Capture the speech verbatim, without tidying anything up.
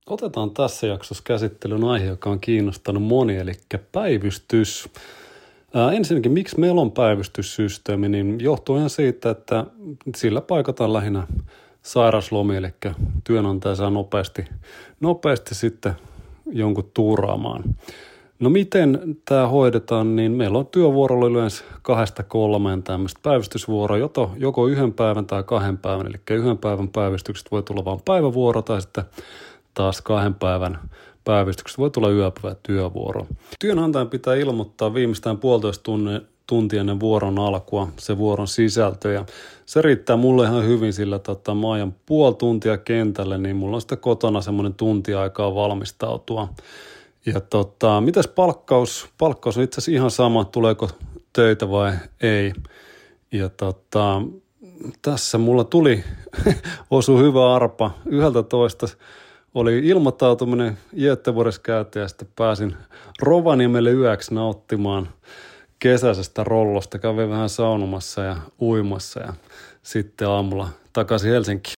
Otetaan tässä jaksossa käsittelyn aihe, joka on kiinnostanut moni, eli päivystys. Ää, ensinnäkin, miksi meillä on päivystyssysteemi, niin johtuu ihan siitä, että sillä paikataan lähinnä sairaslomia, eli työnantaja saa nopeasti, nopeasti sitten jonkun tuuraamaan. No miten tämä hoidetaan, niin meillä on työvuorolla yleensä kahdesta kolmeen tämmöistä päivystysvuoroa, joko, joko yhden päivän tai kahden päivän, eli yhden päivän päivystykset voi tulla vain päivävuoro tai sitten taas kahden päivän päivystykset voi tulla yöpäivä työvuoro. Työnantajan pitää ilmoittaa viimeistään puolitoista tunnin tunti ennen vuoron alkua se vuoron sisältö ja se riittää mulle ihan hyvin, sillä tota, mä ajan puoli tuntia kentälle, niin mulla on sitten kotona semmoinen tunti aikaa valmistautua. Ja tota, mitäs palkkaus? Palkkaus on itse asiassa ihan sama, tuleeko töitä vai ei. Ja tota, tässä mulla tuli, osui hyvä arpa. Yhdeltä toista oli ilmoittautuminen Göteborgissa käytiin ja sitten pääsin Rovaniemelle yöksi nauttimaan kesäisestä rollosta. Kävin vähän saunomassa ja uimassa ja sitten aamulla takaisin Helsinkiin.